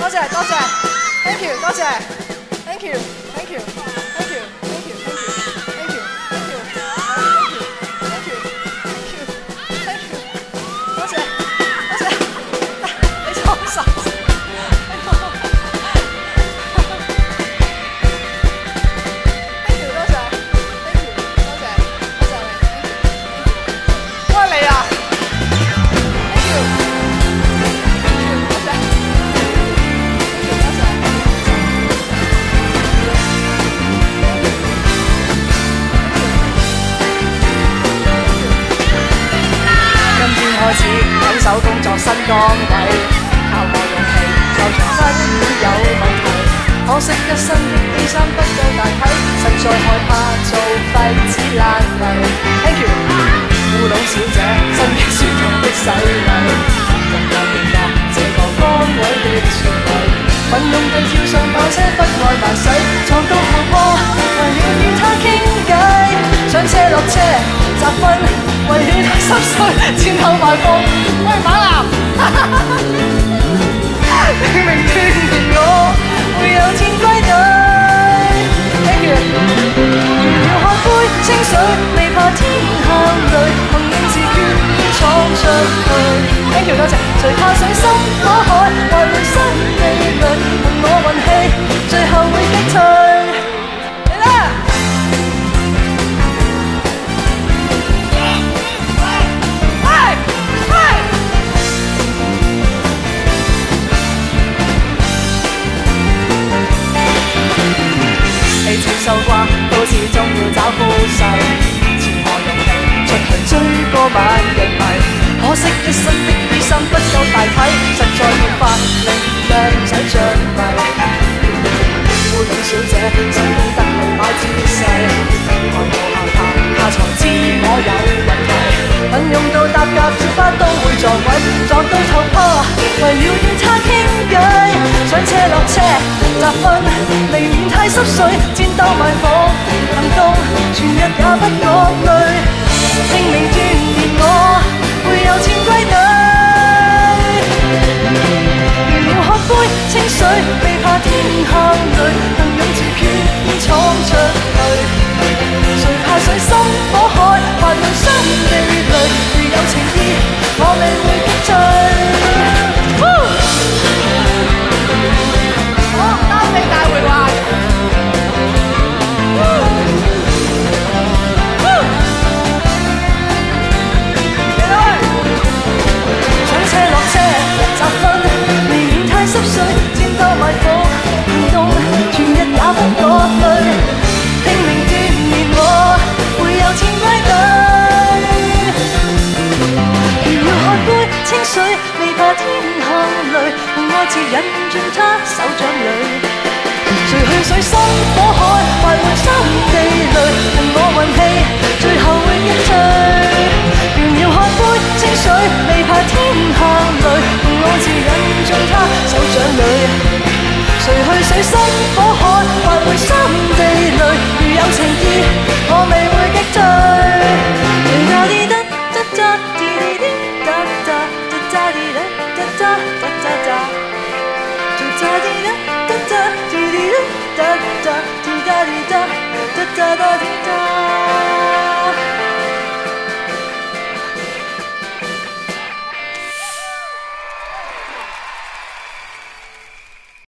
多謝多謝 ，thank you 多謝 ，thank you thank you thank you thank you thank you thank you thank you thank you thank you， 多謝多謝，你錯晒。開始緊守工作新崗位，靠我勇氣就重新有問題。可惜一身的衣衫不夠大體，實在害怕做廢紙爛泥。Thank you， 烏龍小姐，新嘅傳統的洗禮，更加明白這個崗位的傳聞。奮勇地跳上跑車，不愛慢駛，撞到後坡，為了與他傾偈，上車落車集訓。為了10歲前後埋伏，喂馬男，明明斷言我會有天歸隊。Thank you， 如要喝杯清水，未怕天下淚，憑應自決闖出去。Thank you， 多謝。誰怕水深火海，懷慮生地雷，憑我運氣，最後會擊退。接受慣，都始終要找故勢，自我勇氣出去追過萬人迷。可惜一身的衣衫不夠大體，實在沒法令人唔使着迷。烏龍小姐成功得路擺姿勢，看我下探，他才知我有問題。奮勇到搭架小巴都會撞鬼，撞到頭破，為了與他傾偈，上車落車集訓，離唔太濕碎，戰鬥埋伏行動，全日也不覺累，拼命鍛鍊我會有錢歸隊。如要喝杯清水，未怕天下淚，能勇自決意闖出去。誰怕水深火海，還能傷地雷，如有情意，我未會擊退。單臂大回環，上車落車集訓，未免太濕碎，戰鬥埋伏行動，全日也不覺累，拼命鍛鍊我會有錢歸隊。如要喝杯清水，未怕天下淚，用愛字引進他手掌裏。誰去水深火海，快活心地雷，憑我運氣，最後會擊退。如要喝杯清水，未怕天下淚，用愛字引進他手掌裏。誰去水深火海，